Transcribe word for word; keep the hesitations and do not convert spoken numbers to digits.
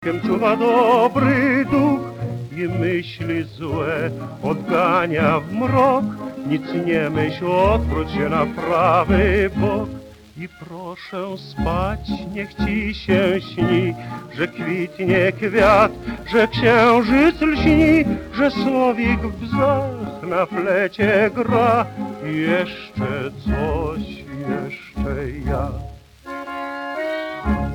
Czuwa dobry duch i myśli złe odgania w mrok. Nic nie myśl, odwróć się na prawy bok. I proszę spać, niech ci się śni, że kwitnie kwiat, że księżyc lśni, że słowik w bzach na flecie gra. I jeszcze coś, jeszcze ja.